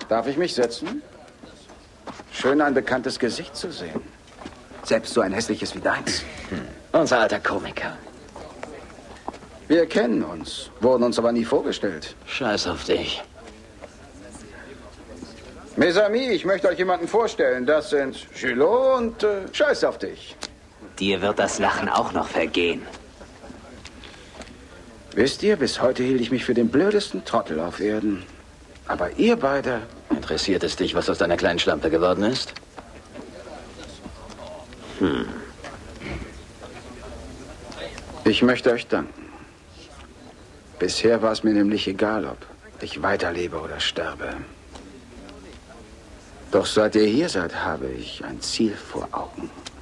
Darf ich mich setzen? Schön, ein bekanntes Gesicht zu sehen. Selbst so ein hässliches wie deins. Unser alter Komiker. Wir kennen uns, wurden uns aber nie vorgestellt. Scheiß auf dich. Mes amis, ich möchte euch jemanden vorstellen. Das sind Julot und Scheiß auf dich. Dir wird das Lachen auch noch vergehen. Wisst ihr, bis heute hielt ich mich für den blödesten Trottel auf Erden. Aber ihr beide... Interessiert es dich, was aus deiner kleinen Schlampe geworden ist? Ich möchte euch danken. Bisher war es mir nämlich egal, ob ich weiterlebe oder sterbe. Doch seit ihr hier seid, habe ich ein Ziel vor Augen.